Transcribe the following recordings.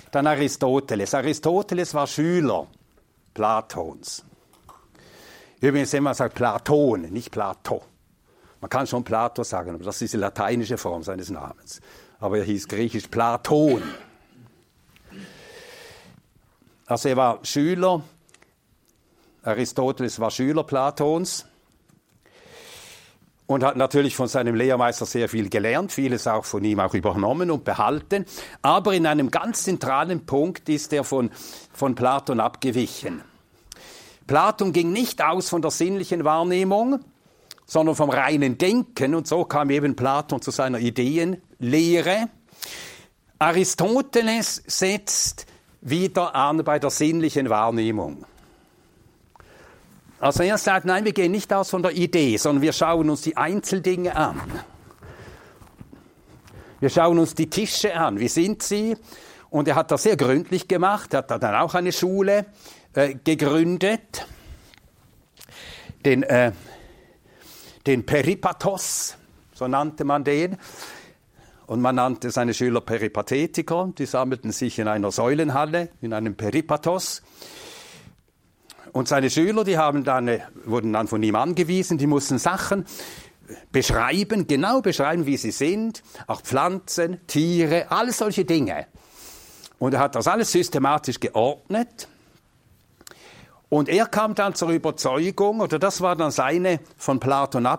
Dann Aristoteles. Aristoteles war Schüler Platons. Übrigens, wenn man sagt Platon, nicht Plato. Man kann schon Plato sagen, aber das ist die lateinische Form seines Namens. Aber er hieß griechisch Platon. Also er war Schüler, Aristoteles war Schüler Platons und hat natürlich von seinem Lehrmeister sehr viel gelernt, vieles auch von ihm auch übernommen und behalten. Aber in einem ganz zentralen Punkt ist er von Platon abgewichen. Platon ging nicht aus von der sinnlichen Wahrnehmung, sondern vom reinen Denken. Und so kam eben Platon zu seiner Ideenlehre. Aristoteles setzt wieder an bei der sinnlichen Wahrnehmung. Also er sagt, nein, wir gehen nicht aus von der Idee, sondern wir schauen uns die Einzeldinge an. Wir schauen uns die Tische an. Wie sind sie? Und er hat das sehr gründlich gemacht. Er hat dann auch eine Schule gegründet. Den Peripathos, so nannte man den. Und man nannte seine Schüler Peripathetiker. Die sammelten sich in einer Säulenhalle, in einem Peripathos. Und seine Schüler, wurden dann von ihm angewiesen, die mussten Sachen beschreiben, genau beschreiben, wie sie sind, auch Pflanzen, Tiere, alles solche Dinge. Und er hat das alles systematisch geordnet. Und er kam dann zur Überzeugung, oder das war dann seine von Platon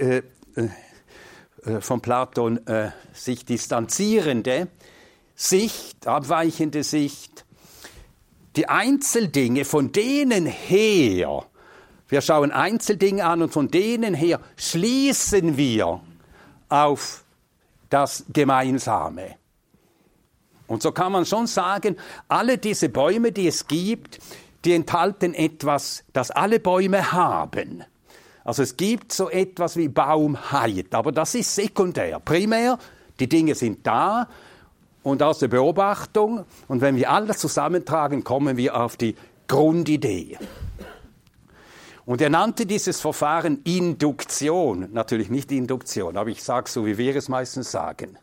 sich distanzierende Sicht, abweichende Sicht, die Einzeldinge, von denen her, wir schauen Einzeldinge an und von denen her schließen wir auf das Gemeinsame. Und so kann man schon sagen, alle diese Bäume, die es gibt, die enthalten etwas, das alle Bäume haben. Also es gibt so etwas wie Baumheit, aber das ist sekundär. Primär, die Dinge sind da und aus der Beobachtung, und wenn wir alles zusammentragen, kommen wir auf die Grundidee. Und er nannte dieses Verfahren Induktion, natürlich nicht Induktion, aber ich sage so, wie wir es meistens sagen.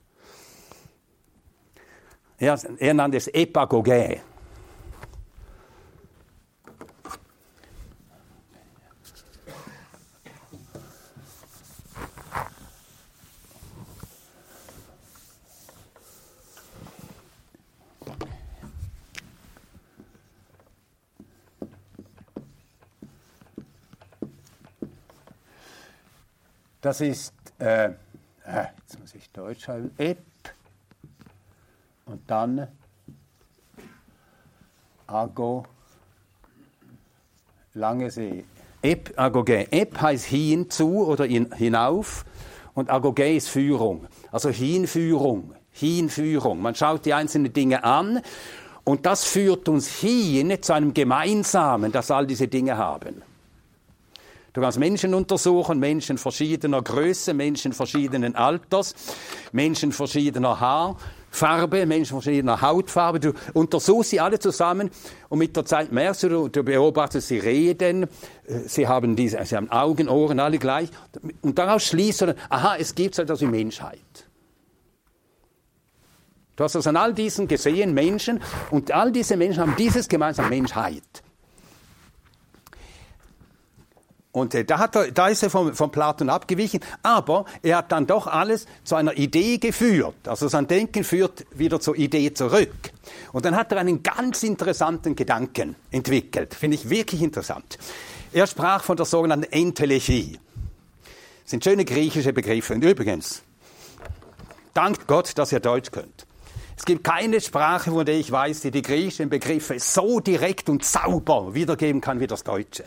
Er nannte es Epagogie. Das ist, jetzt muss ich Deutsch schreiben, und dann Ago, lange See. Agoge. Heißt hinzu oder hinauf und Agoge ist Führung. Also Hinführung. Man schaut die einzelnen Dinge an und das führt uns hin zu einem Gemeinsamen, das all diese Dinge haben. Du kannst Menschen untersuchen, Menschen verschiedener Größe, Menschen verschiedenen Alters, Menschen verschiedener Haarfarbe, Menschen verschiedener Hautfarbe. Du untersuchst sie alle zusammen und mit der Zeit merkst du beobachtest sie reden, sie haben Augen, Ohren, alle gleich. Und daraus schließt du, aha, es gibt so etwas wie Menschheit. Du hast also an all diesen gesehen Menschen und all diese Menschen haben dieses gemeinsam Menschheit. Und da ist er von Platon abgewichen, aber er hat dann doch alles zu einer Idee geführt. Also sein Denken führt wieder zur Idee zurück. Und dann hat er einen ganz interessanten Gedanken entwickelt, finde ich wirklich interessant. Er sprach von der sogenannten Entelechie. Das sind schöne griechische Begriffe. Und übrigens, dankt Gott, dass ihr Deutsch könnt. Es gibt keine Sprache, von der ich weiß, die griechischen Begriffe so direkt und sauber wiedergeben kann wie das Deutsche.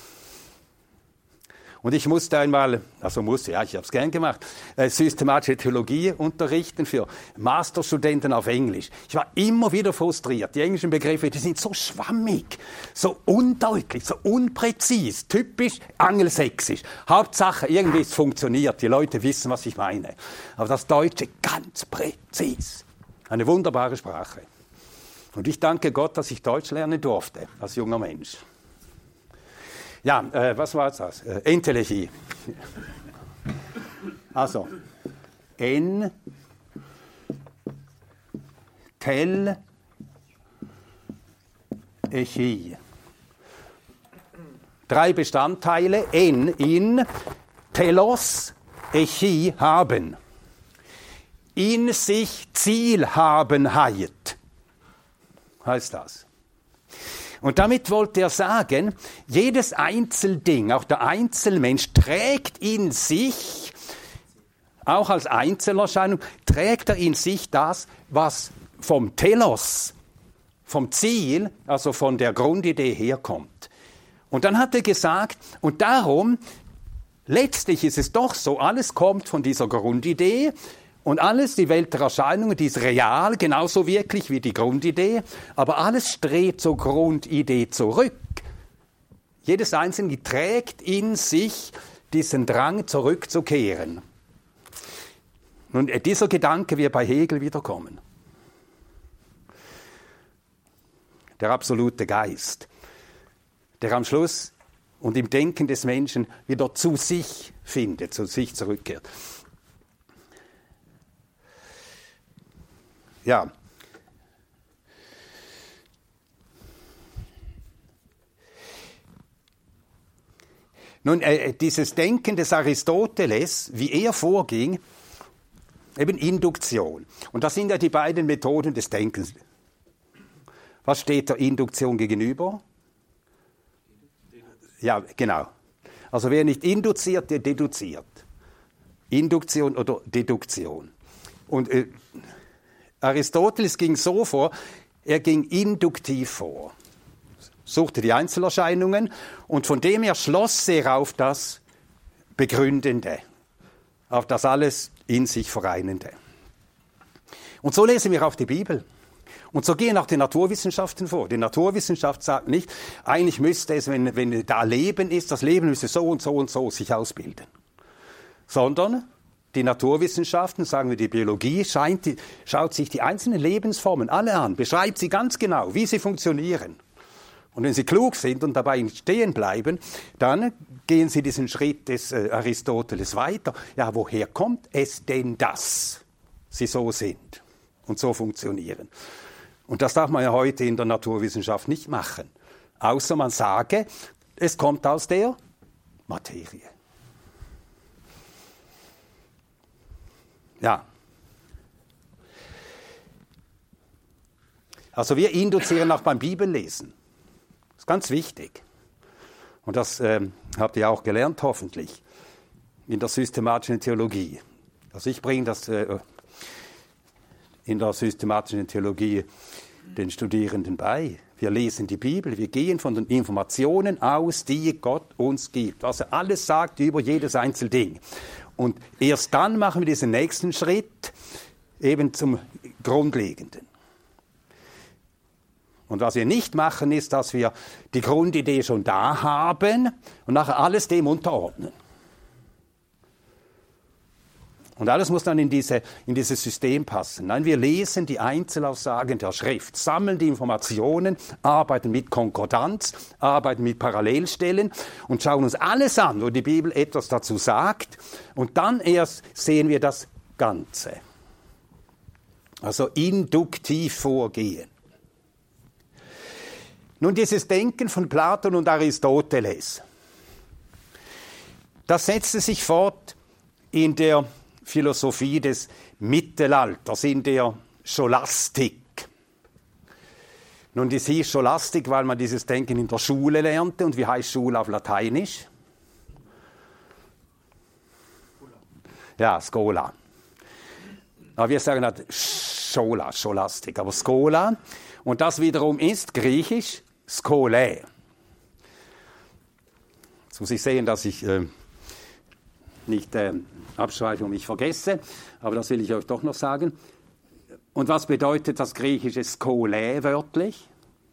Und ich musste einmal, ich habe es gern gemacht, systematische Theologie unterrichten für Masterstudenten auf Englisch. Ich war immer wieder frustriert. Die englischen Begriffe, die sind so schwammig, so undeutlich, so unpräzis, typisch angelsächsisch. Hauptsache, irgendwie es funktioniert, die Leute wissen, was ich meine. Aber das Deutsche ganz präzis. Eine wunderbare Sprache. Und ich danke Gott, dass ich Deutsch lernen durfte, als junger Mensch. Ja, was war jetzt das? Entelechie. Also, echi. 3 Bestandteile, in, telos, echi, haben. In sich Zielhabenheit, heißt das. Und damit wollte er sagen, jedes Einzelding, auch der Einzelmensch, trägt in sich, auch als Einzelerscheinung, trägt er in sich das, was vom Telos, vom Ziel, also von der Grundidee herkommt. Und dann hat er gesagt, und darum, letztlich ist es doch so, alles kommt von dieser Grundidee und alles, die Welt der Erscheinungen, die ist real, genauso wirklich wie die Grundidee, aber alles strebt zur Grundidee zurück. Jedes Einzelne trägt in sich diesen Drang, zurückzukehren. Nun, dieser Gedanke wird bei Hegel wiederkommen. Der absolute Geist, der am Schluss und im Denken des Menschen wieder zu sich findet, zu sich zurückkehrt. Ja. Nun, dieses Denken des Aristoteles, wie er vorging, eben Induktion. Und das sind ja die beiden Methoden des Denkens. Was steht der Induktion gegenüber? Ja, genau. Also wer nicht induziert, der deduziert. Induktion oder Deduktion. Und Aristoteles ging so vor, er ging induktiv vor. Suchte die Einzelerscheinungen und von dem her schloss er auf das Begründende, auf das alles in sich Vereinende. Und so lesen wir auch die Bibel. Und so gehen auch die Naturwissenschaften vor. Die Naturwissenschaft sagt nicht, eigentlich müsste es, wenn da Leben ist, das Leben müsste so und so und so sich ausbilden. Sondern die Naturwissenschaften, sagen wir die Biologie, schaut sich die einzelnen Lebensformen alle an, beschreibt sie ganz genau, wie sie funktionieren. Und wenn sie klug sind und dabei stehen bleiben, dann gehen sie diesen Schritt des Aristoteles weiter. Ja, woher kommt es denn, dass sie so sind und so funktionieren? Und das darf man ja heute in der Naturwissenschaft nicht machen. Außer man sage, es kommt aus der Materie. Ja. Also wir induzieren auch beim Bibellesen. Das ist ganz wichtig. Und das habt ihr auch gelernt, hoffentlich, in der systematischen Theologie. Also ich bringe das in der systematischen Theologie den Studierenden bei. Wir lesen die Bibel, wir gehen von den Informationen aus, die Gott uns gibt, was er alles sagt über jedes Einzelding. Und erst dann machen wir diesen nächsten Schritt eben zum Grundlegenden. Und was wir nicht machen, ist, dass wir die Grundidee schon da haben und nachher alles dem unterordnen. Und alles muss dann in dieses System passen. Nein, wir lesen die Einzelaussagen der Schrift, sammeln die Informationen, arbeiten mit Konkordanz, arbeiten mit Parallelstellen und schauen uns alles an, wo die Bibel etwas dazu sagt. Und dann erst sehen wir das Ganze. Also induktiv vorgehen. Nun, dieses Denken von Platon und Aristoteles, das setzte sich fort in der Philosophie des Mittelalters, in der Scholastik. Nun, das hieß Scholastik, weil man dieses Denken in der Schule lernte. Und wie heißt Schule auf Lateinisch? Ja, Schola. Aber wir sagen halt Schola, Scholastik, aber Schola. Und das wiederum ist griechisch Skole. Jetzt muss ich sehen, dass ich nicht abschweife und mich vergesse, aber das will ich euch doch noch sagen. Und was bedeutet das griechische Skole wörtlich?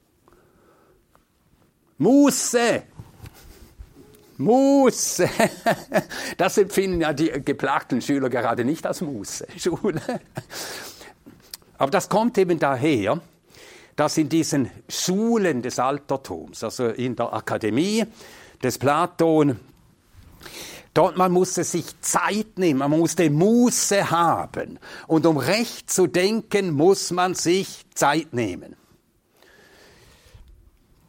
Muße. Muße. Das empfinden ja die geplagten Schüler gerade nicht als Muße, Schule. Aber das kommt eben daher, dass in diesen Schulen des Altertums, also in der Akademie des Platon, dort man musste sich Zeit nehmen, man musste Muße haben. Und um recht zu denken, muss man sich Zeit nehmen.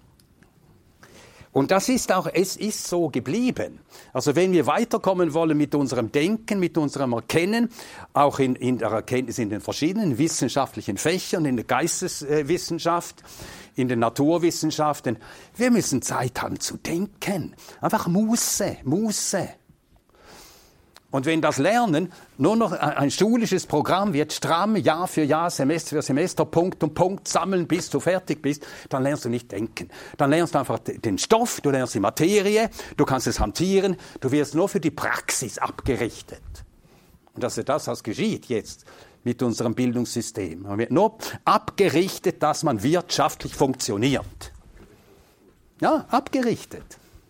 Und das ist auch, es ist so geblieben. Also wenn wir weiterkommen wollen mit unserem Denken, mit unserem Erkennen, auch in der Erkenntnis in den verschiedenen wissenschaftlichen Fächern, in der Geisteswissenschaft, in den Naturwissenschaften, wir müssen Zeit haben zu denken. Einfach Muße. Und wenn das Lernen nur noch ein schulisches Programm wird, stramm, Jahr für Jahr, Semester für Semester, Punkt um Punkt sammeln, bis du fertig bist, dann lernst du nicht denken. Dann lernst du einfach den Stoff, du lernst die Materie, du kannst es hantieren, du wirst nur für die Praxis abgerichtet. Und das ist das, was geschieht jetzt mit unserem Bildungssystem. Man wird nur abgerichtet, dass man wirtschaftlich funktioniert. Ja, abgerichtet.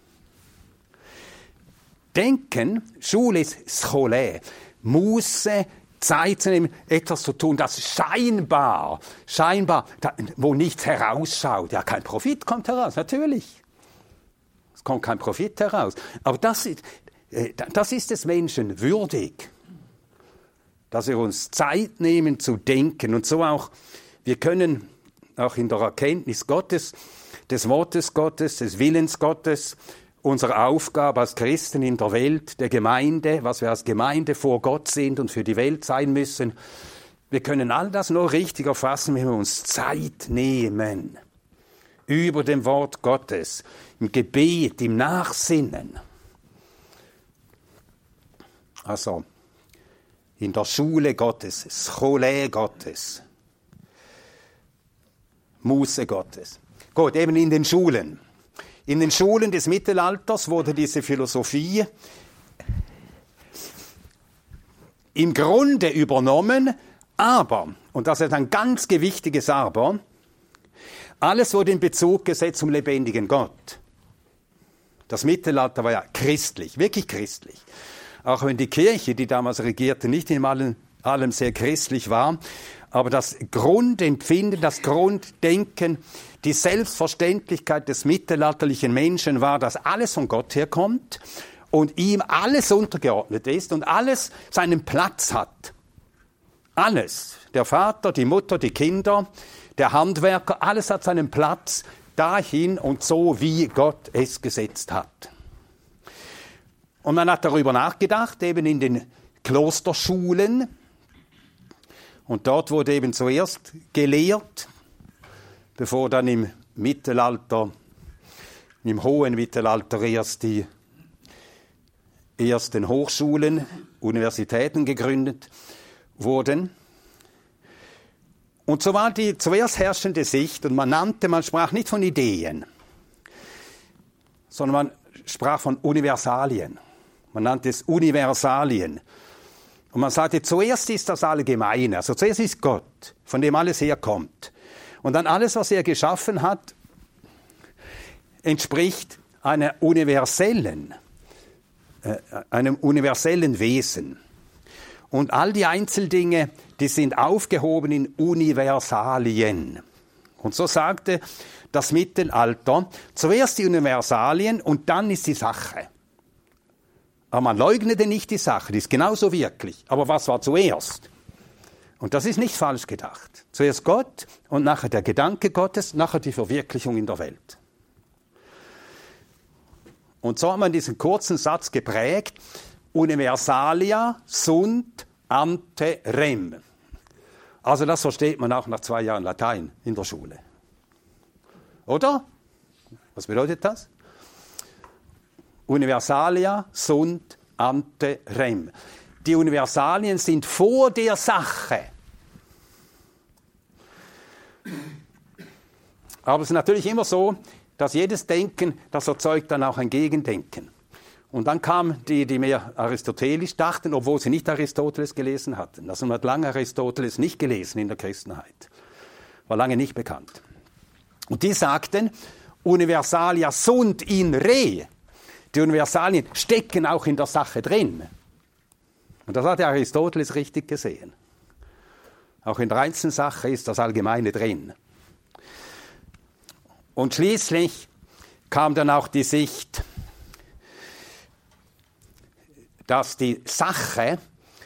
Denken, Schule ist Scholä, Muße, Zeit zu nehmen, etwas zu tun, das scheinbar, wo nichts herausschaut. Ja, kein Profit kommt heraus, natürlich. Es kommt kein Profit heraus. Aber das ist des Menschen würdig, dass wir uns Zeit nehmen zu denken. Und so auch, wir können auch in der Erkenntnis Gottes, des Wortes Gottes, des Willens Gottes, unsere Aufgabe als Christen in der Welt, der Gemeinde, was wir als Gemeinde vor Gott sind und für die Welt sein müssen, wir können all das nur richtig erfassen, wenn wir uns Zeit nehmen über dem Wort Gottes, im Gebet, im Nachsinnen. Also in der Schule Gottes, Scholä Gottes, Muße Gottes. Gut, eben in den Schulen. In den Schulen des Mittelalters wurde diese Philosophie im Grunde übernommen, aber, und das ist ein ganz gewichtiges Aber, alles wurde in Bezug gesetzt zum lebendigen Gott. Das Mittelalter war ja christlich, wirklich christlich. Auch wenn die Kirche, die damals regierte, nicht in allem sehr christlich war, aber das Grundempfinden, das Grunddenken, die Selbstverständlichkeit des mittelalterlichen Menschen war, dass alles von Gott herkommt und ihm alles untergeordnet ist und alles seinen Platz hat. Alles. Der Vater, die Mutter, die Kinder, der Handwerker, alles hat seinen Platz dahin und so, wie Gott es gesetzt hat. Und man hat darüber nachgedacht, eben in den Klosterschulen. Und dort wurde eben zuerst gelehrt, bevor dann im Mittelalter, im hohen Mittelalter erst die ersten Hochschulen, Universitäten gegründet wurden. Und so war die zuerst herrschende Sicht, und man sprach nicht von Ideen, sondern man sprach von Universalien. Man nannte es Universalien. Und man sagte, zuerst ist das Allgemeine, also zuerst ist Gott, von dem alles herkommt. Und dann alles, was er geschaffen hat, entspricht einem universellen Wesen. Und all die Einzeldinge, die sind aufgehoben in Universalien. Und so sagte das Mittelalter, zuerst die Universalien und dann ist die Sache. Aber man leugnete nicht die Sache, die ist genauso wirklich. Aber was war zuerst? Und das ist nicht falsch gedacht. Zuerst Gott und nachher der Gedanke Gottes, nachher die Verwirklichung in der Welt. Und so hat man diesen kurzen Satz geprägt, Universalia sunt ante rem. Also das versteht man auch nach 2 Jahren Latein in der Schule. Oder? Was bedeutet das? Universalia sunt ante rem. Die Universalien sind vor der Sache. Aber es ist natürlich immer so, dass jedes Denken, das erzeugt dann auch ein Gegendenken. Und dann kamen die mehr aristotelisch dachten, obwohl sie nicht Aristoteles gelesen hatten. Also man hat lange Aristoteles nicht gelesen in der Christenheit. War lange nicht bekannt. Und die sagten, Universalia sunt in re. Die Universalien stecken auch in der Sache drin. Und das hat der Aristoteles richtig gesehen. Auch in der einzelnen Sache ist das Allgemeine drin. Und schließlich kam dann auch die Sicht, dass die Sache,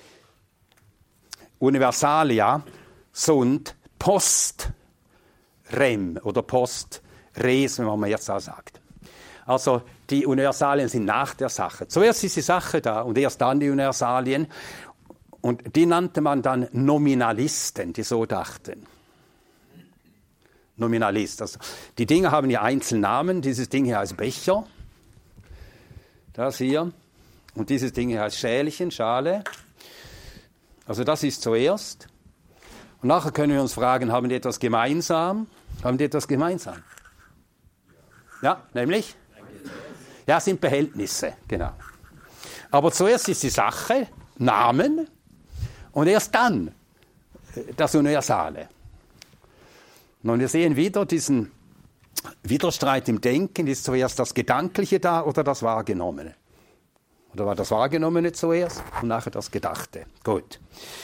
Universalia, sunt post rem oder post res, wenn man jetzt auch sagt. Also die Universalien sind nach der Sache. Zuerst ist die Sache da und erst dann die Universalien. Und die nannte man dann Nominalisten, die so dachten. Nominalist. Also die Dinge haben ja Einzelnamen. Dieses Ding hier heißt Becher. Das hier. Und dieses Ding hier heißt Schälchen, Schale. Also das ist zuerst. Und nachher können wir uns fragen, haben die etwas gemeinsam? Haben die etwas gemeinsam? Ja, nämlich? Ja, sind Behältnisse, genau. Aber zuerst ist die Sache, Namen, und erst dann das Universale. Und wir sehen wieder diesen Widerstreit im Denken. Ist zuerst das Gedankliche da oder das Wahrgenommene? Oder war das Wahrgenommene zuerst und nachher das Gedachte? Gut.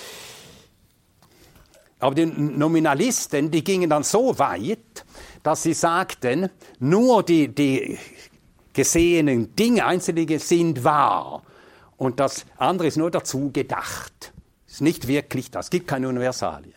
Aber die Nominalisten, die gingen dann so weit, dass sie sagten, nur die gesehenen Dinge, einzelne sind wahr. Und das andere ist nur dazu gedacht. Es ist nicht wirklich das. Es gibt keine Universalien.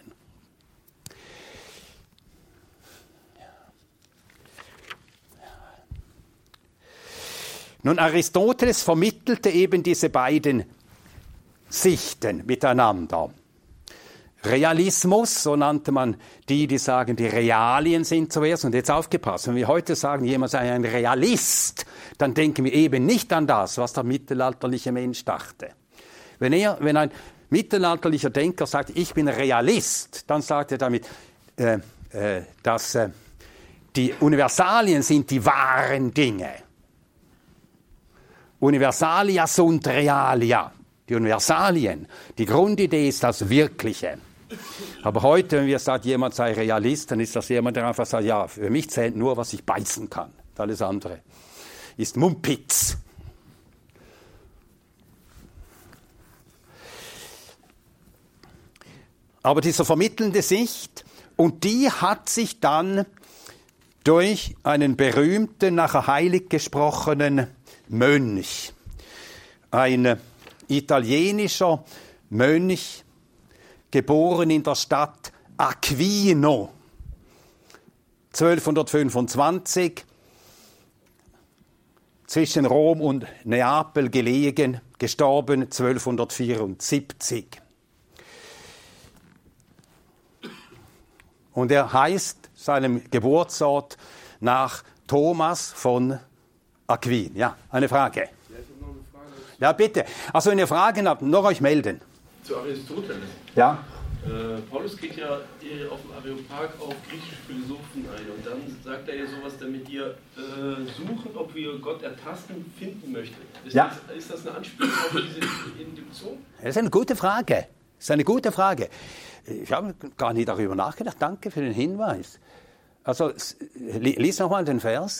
Nun, Aristoteles vermittelte eben diese beiden Sichten miteinander. Realismus, so nannte man die sagen, die Realien sind zuerst. Und jetzt aufgepasst, wenn wir heute sagen, jemand sei ein Realist, dann denken wir eben nicht an das, was der mittelalterliche Mensch dachte. Wenn ein mittelalterlicher Denker sagt, ich bin Realist, dann sagt er damit, dass die Universalien sind die wahren Dinge. Universalia sunt realia. Die Universalien. Die Grundidee ist das Wirkliche. Aber heute, wenn wir sagen, jemand sei Realist, dann ist das jemand, der einfach sagt, ja, für mich zählt nur, was ich beißen kann. Alles andere ist Mumpitz. Aber diese vermittelnde Sicht, und die hat sich dann durch einen berühmten, nachher heilig gesprochenen Mönch, ein italienischer Mönch, geboren in der Stadt Aquino, 1225, zwischen Rom und Neapel gelegen, gestorben 1274. Und er heißt seinem Geburtsort nach Thomas von Aquin. Ja, eine Frage. Ja, ich habe noch eine Frage. Ja, bitte. Also, wenn ihr Fragen habt, noch euch melden. Zu Aristoteles. Ja. Paulus geht ja auf dem Areopag auf griechische Philosophen ein und dann sagt er ja sowas, damit wir suchen, ob wir Gott ertasten, finden möchten. Ist das eine Anspielung auf diese Induktion? Das ist eine gute Frage. Das ist eine gute Frage. Ich habe gar nicht darüber nachgedacht. Danke für den Hinweis. Also, lies nochmal den Vers.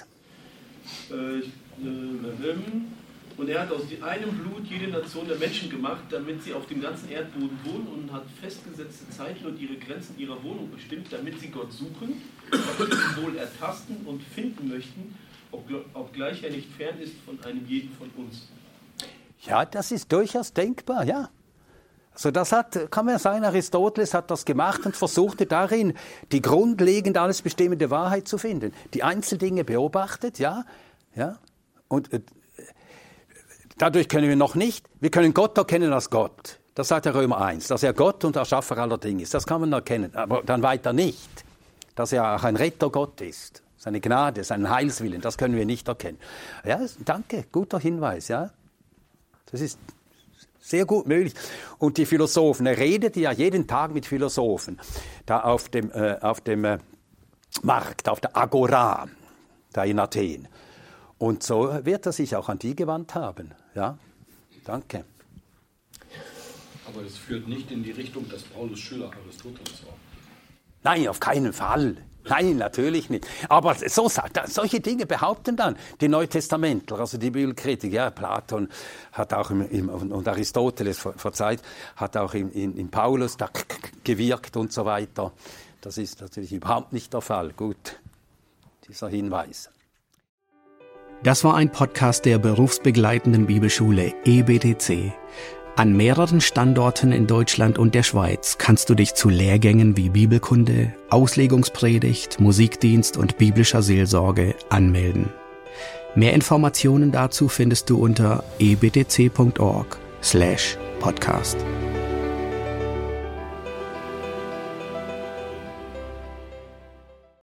Und er hat aus einem Blut jede Nation der Menschen gemacht, damit sie auf dem ganzen Erdboden wohnen und hat festgesetzte Zeiten und ihre Grenzen ihrer Wohnung bestimmt, damit sie Gott suchen, damit sie wohl ertasten und finden möchten, obgleich er nicht fern ist von einem jeden von uns. Ja, das ist durchaus denkbar, ja. Also kann man ja sagen, Aristoteles hat das gemacht und versuchte darin, die grundlegend alles bestimmende Wahrheit zu finden. Die Einzeldinge beobachtet, ja. Und dadurch können wir können Gott erkennen als Gott. Das sagt der Römer 1, dass er Gott und Erschaffer aller Dinge ist. Das kann man erkennen, aber dann weiter nicht. Dass er auch ein Retter Gott ist. Seine Gnade, seinen Heilswillen, das können wir nicht erkennen. Ja, danke, guter Hinweis, ja. Das ist sehr gut möglich. Und die Philosophen, er redet ja jeden Tag mit Philosophen, da auf dem Markt, auf der Agora, da in Athen. Und so wird er sich auch an die gewandt haben. Ja, danke. Aber das führt nicht in die Richtung, dass Paulus Schüler Aristoteles war. Nein, auf keinen Fall. Nein, natürlich nicht. Aber solche Dinge behaupten dann die Neutestamentler, also die Bibelkritiker. Ja, Platon hat auch und Aristoteles verzeiht, hat auch in Paulus da gewirkt und so weiter. Das ist natürlich überhaupt nicht der Fall. Gut, dieser Hinweis. Das war ein Podcast der berufsbegleitenden Bibelschule EBTC. An mehreren Standorten in Deutschland und der Schweiz kannst du dich zu Lehrgängen wie Bibelkunde, Auslegungspredigt, Musikdienst und biblischer Seelsorge anmelden. Mehr Informationen dazu findest du unter ebtc.org/podcast.